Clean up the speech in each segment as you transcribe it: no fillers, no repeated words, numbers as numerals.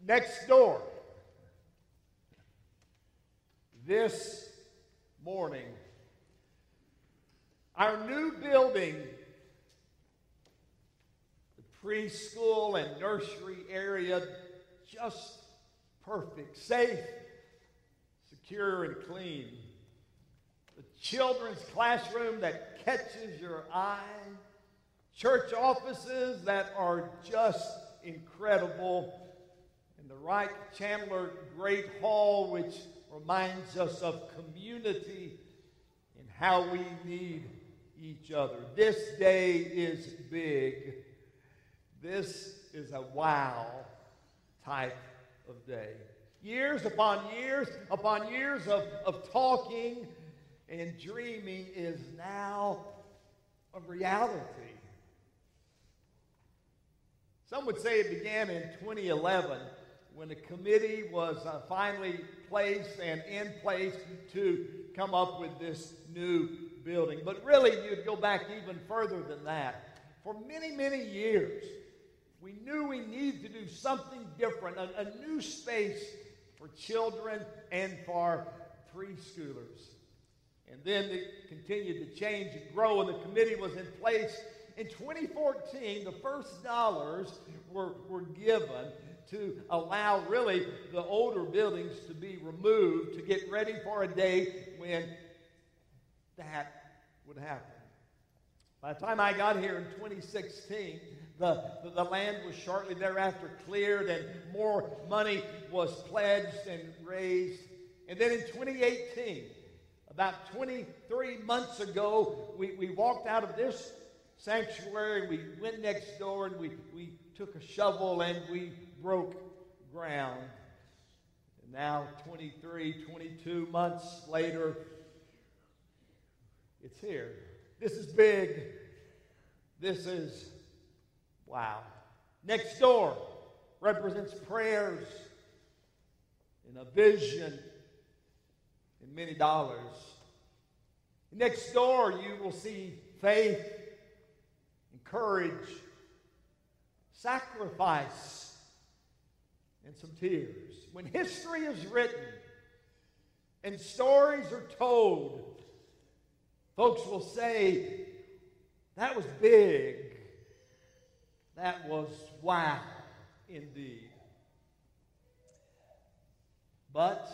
Next door, this morning, our new building, the preschool and nursery area, just perfect, safe, secure, and clean. The children's classroom that catches your eye. Church offices that are just incredible. And the Wright Chandler Great Hall, which reminds us of community and how we need each other. This day is big. This is a wow type of day. Years upon years of talking and dreaming is now a reality. Some would say it began in 2011 when a committee was finally placed and in place to come up with this new building. But really, you'd go back even further than that. For many, many years, we knew we needed to do something different, a new space for children and for preschoolers. And then it continued to change and grow, and the committee was in place. In 2014, the first dollars were given to allow really the older buildings to be removed to get ready for a day when that would happen. By the time I got here in 2016, the land was shortly thereafter cleared and more money was pledged and raised. And then in 2018, about 23 months ago, we walked out of this sanctuary, we went next door, and we took a shovel and we broke ground. And now, 23, 22 months later, it's here. This is big. This is wow. Next door represents prayers and a vision and many dollars. Next door, you will see faith, courage, sacrifice, and some tears. When history is written and stories are told, folks will say, that was big. That was wow, indeed. But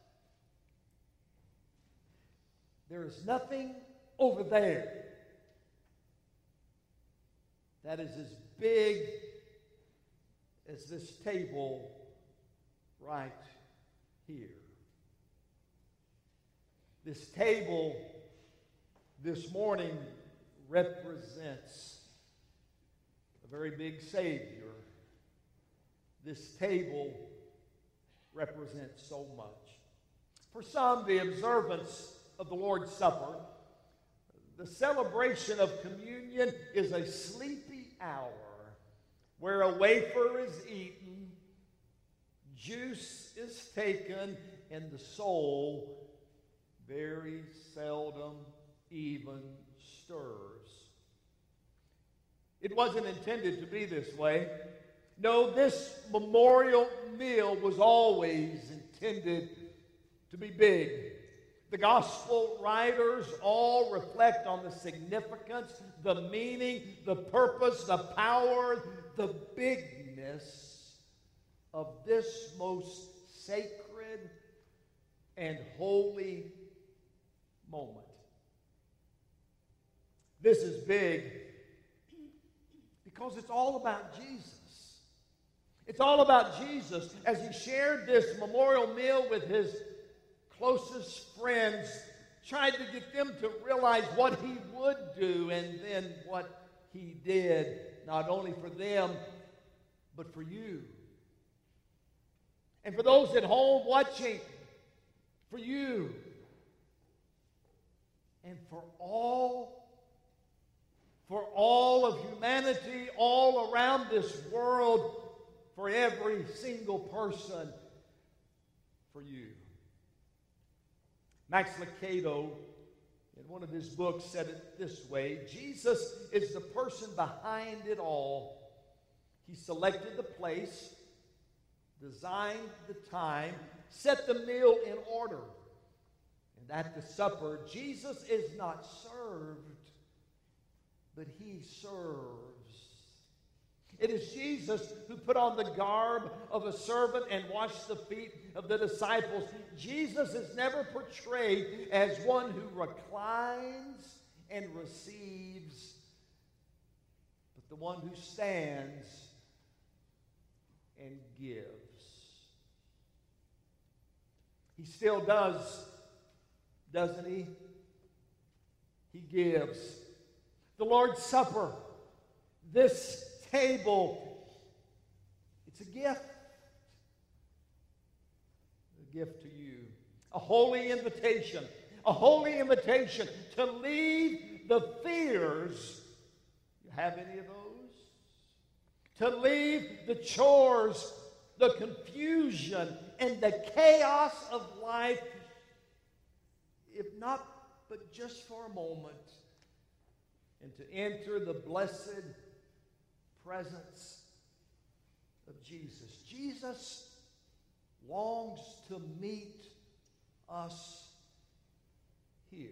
there is nothing over there that is as big as this table right here. This table this morning represents a very big Savior. This table represents so much. For some, the observance of the Lord's Supper, the celebration of communion, is a sleepy hour where a wafer is eaten, juice is taken, and the soul very seldom even stirs. It wasn't intended to be this way. No, this memorial meal was always intended to be big. The gospel writers all reflect on the significance, the meaning, the purpose, the power, the bigness of this most sacred and holy moment. This is big because it's all about Jesus. It's all about Jesus as he shared this memorial meal with his closest friends, tried to get them to realize what he would do and then what he did, not only for them, but for you. And for those at home watching, for you. And for all of humanity, all around this world, for every single person, for you. Max Lucado, in one of his books, said it this way: Jesus is the person behind it all. He selected the place, designed the time, set the meal in order. And at the supper, Jesus is not served, but he serves. It is Jesus who put on the garb of a servant and washed the feet of the disciples. Jesus is never portrayed as one who reclines and receives, but the one who stands and gives. He still does, doesn't he? He gives. The Lord's Supper, this table, it's a gift. A gift to you. A holy invitation. A holy invitation to leave the fears. You have any of those? To leave the chores, the confusion, and the chaos of life, if not but just for a moment, and to enter the blessed presence of Jesus. Jesus longs to meet us here.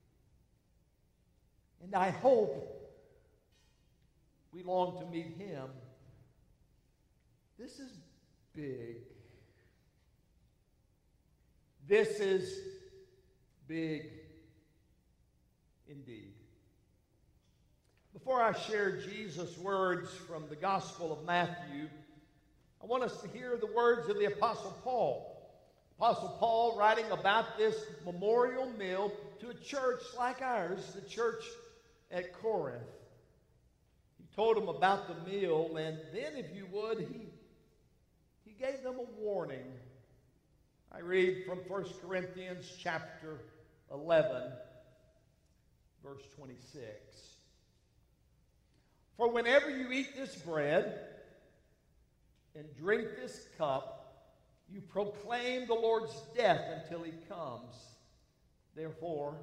And I hope we long to meet him. This is big. This is big indeed. Before I share Jesus' words from the Gospel of Matthew, I want us to hear the words of the Apostle Paul. Apostle Paul writing about this memorial meal to a church like ours, the church at Corinth. He told them about the meal, and then, if you would, he gave them a warning. I read from 1 Corinthians chapter 11, verse 26. For whenever you eat this bread and drink this cup, you proclaim the Lord's death until he comes. Therefore,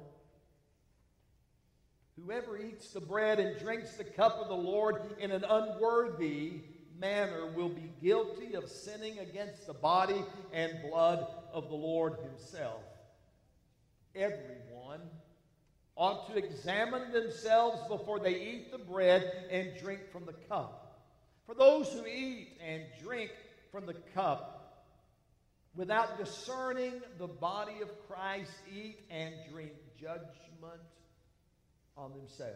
whoever eats the bread and drinks the cup of the Lord in an unworthy manner will be guilty of sinning against the body and blood of the Lord himself. Everyone ought to examine themselves before they eat the bread and drink from the cup. For those who eat and drink from the cup without discerning the body of Christ eat and drink judgment on themselves.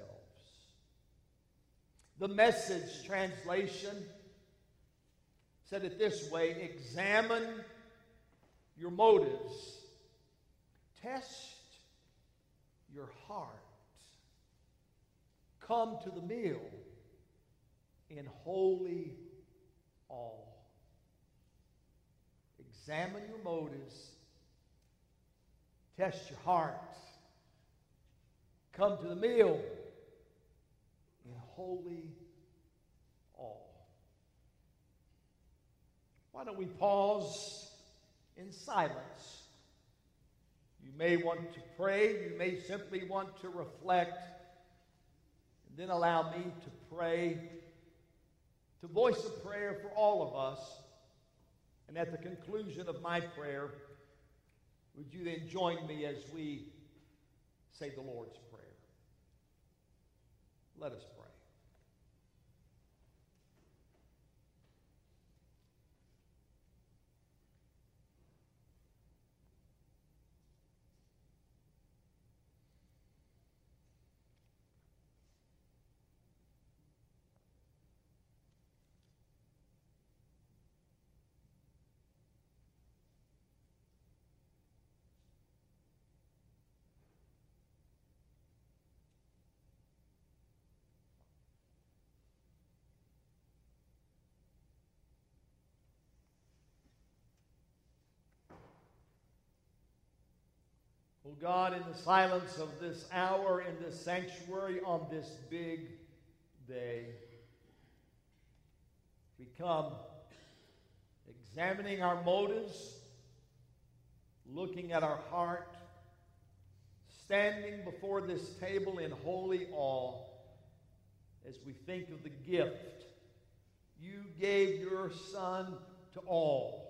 The Message translation said it this way: examine your motives. Test your heart. Come to the meal in holy awe. Examine your motives. Test your heart. Come to the meal in holy awe. Why don't we pause in silence? You may want to pray. You may simply want to reflect. And then allow me to pray, to voice a prayer for all of us. And at the conclusion of my prayer, would you then join me as we say the Lord's Prayer? Let us pray. Oh God, in the silence of this hour in this sanctuary on this big day, we come examining our motives, looking at our heart, standing before this table in holy awe as we think of the gift you gave your Son to all.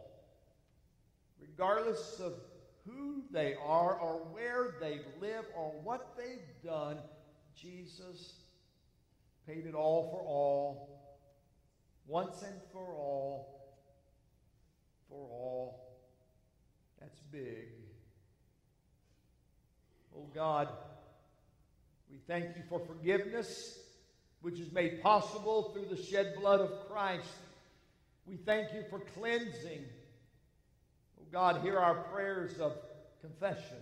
regardless of who they are or where they live or what they've done, Jesus paid it all for all, once and for all, for all. That's big. Oh God, we thank you for forgiveness, which is made possible through the shed blood of Christ. We thank you for cleansing. Oh God, hear our prayers of confession.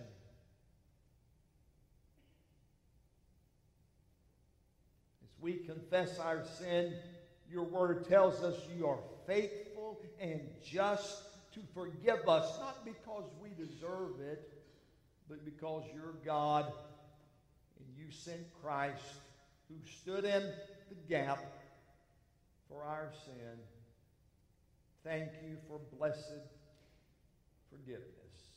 As we confess our sin, your word tells us you are faithful and just to forgive us, not because we deserve it, but because you're God and you sent Christ who stood in the gap for our sin. Thank you for blessed forgiveness.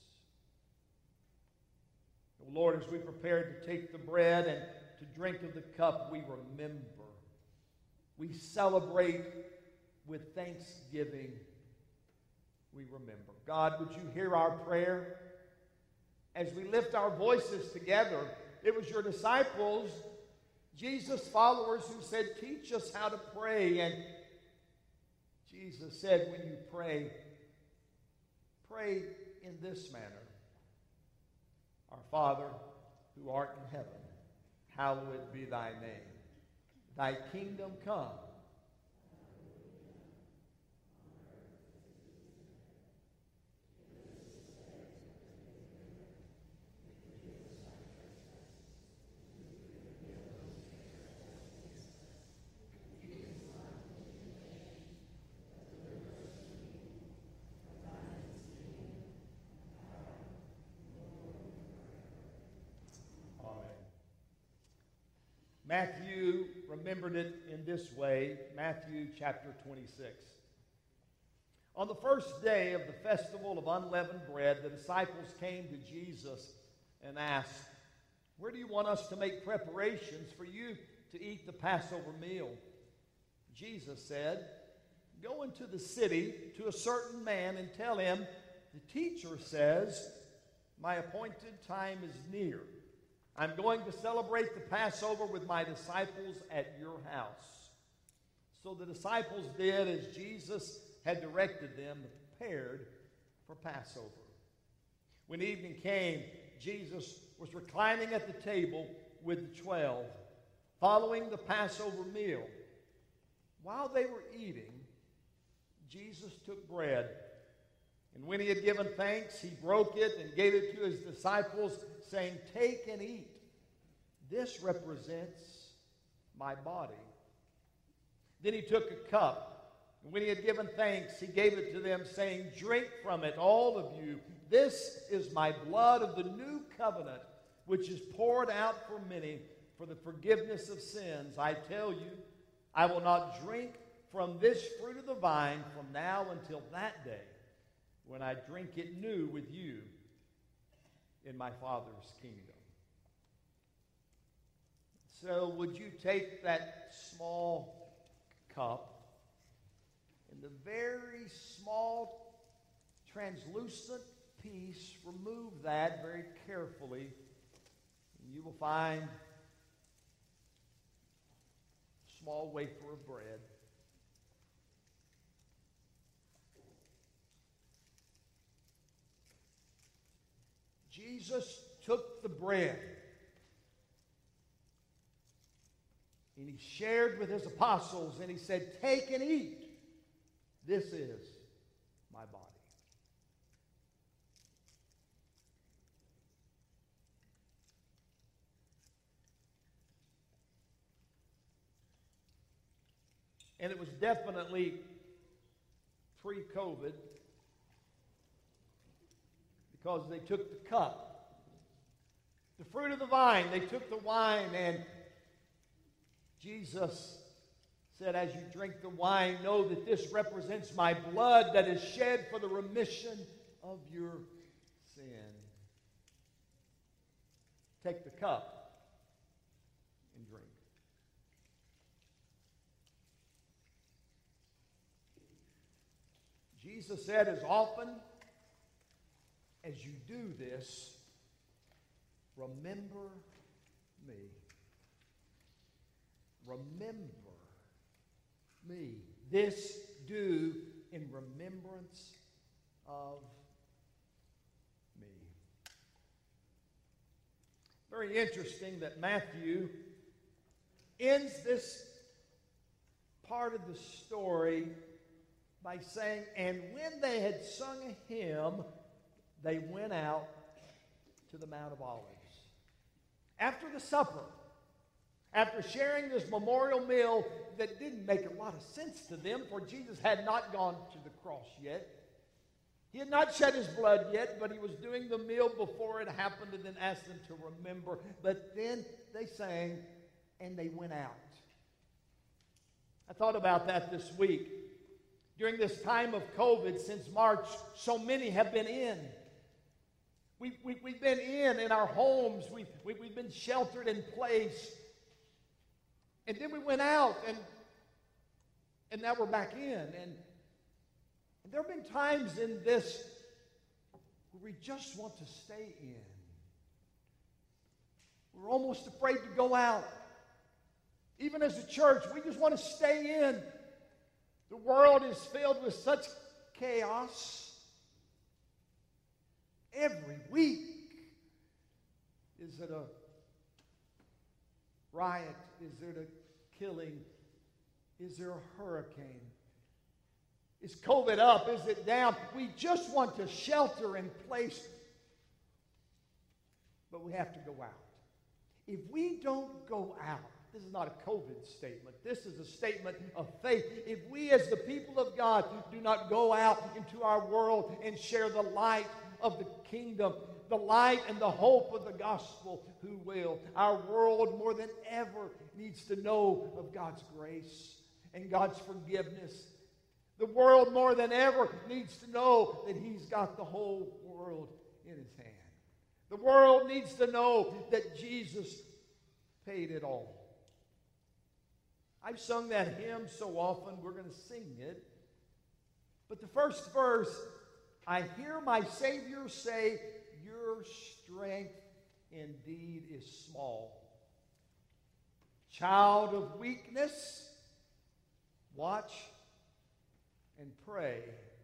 Oh Lord, as we prepare to take the bread and to drink of the cup, we remember. We celebrate with thanksgiving. We remember. God, would you hear our prayer? As we lift our voices together, it was your disciples, Jesus' followers, who said, teach us how to pray. And Jesus said, when you pray, pray in this manner. Our Father, who art in heaven, hallowed be thy name. Thy kingdom come. Matthew remembered it in this way, Matthew chapter 26. On the first day of the festival of unleavened bread, the disciples came to Jesus and asked, where do you want us to make preparations for you to eat the Passover meal? Jesus said, go into the city to a certain man and tell him, the teacher says, my appointed time is near. I'm going to celebrate the Passover with my disciples at your house. So the disciples did as Jesus had directed them, prepared for Passover. When evening came, Jesus was reclining at the table with the 12, following the Passover meal. While they were eating, Jesus took bread, and when he had given thanks, he broke it and gave it to his disciples, saying, take and eat. This represents my body. Then he took a cup, and when he had given thanks, he gave it to them, saying, drink from it, all of you. This is my blood of the new covenant, which is poured out for many for the forgiveness of sins. I tell you, I will not drink from this fruit of the vine from now until that day, when I drink it new with you in my Father's kingdom. So would you take that small cup and the very small translucent piece, remove that very carefully, and you will find a small wafer of bread. Jesus took the bread and he shared with his apostles and he said, take and eat. This is my body. And it was definitely pre-COVID, because they took the cup, the fruit of the vine, they took the wine, and Jesus said, as you drink the wine, know that this represents my blood that is shed for the remission of your sin. Take the cup and drink. Jesus said, as often as you do this, remember me. Remember me. This do in remembrance of me. Very interesting that Matthew ends this part of the story by saying, and when they had sung a hymn, they went out to the Mount of Olives. After the supper, after sharing this memorial meal that didn't make a lot of sense to them, for Jesus had not gone to the cross yet. He had not shed his blood yet, but he was doing the meal before it happened and then asked them to remember. But then they sang and they went out. I thought about that this week. During this time of COVID, since March, so many have been in. We've been in our homes. We've been sheltered in place. And then we went out, and now we're back in. And there have been times in this where we just want to stay in. We're almost afraid to go out. Even as a church, we just want to stay in. The world is filled with such chaos. Every week, is it a riot? Is it a killing? Is there a hurricane? Is COVID up? Is it down? We just want to shelter in place, but we have to go out. If we don't go out, this is not a COVID statement. This is a statement of faith. If we as the people of God do not go out into our world and share the light of the kingdom, the light and the hope of the gospel, who will? Our world more than ever needs to know of God's grace and God's forgiveness. The world more than ever needs to know that He's got the whole world in His hand. The world needs to know that Jesus paid it all. I've sung that hymn so often, we're going to sing it. But the first verse, I hear my Savior say, your strength indeed is small. Child of weakness, watch and pray.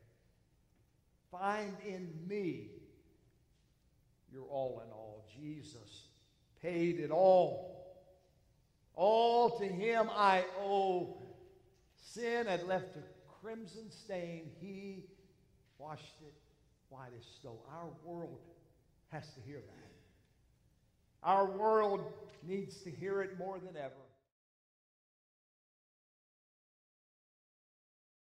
Find in me your all in all. Jesus paid it all. All to Him I owe. Sin had left a crimson stain. He washed it white as snow. Our world has to hear that. Our world needs to hear it more than ever.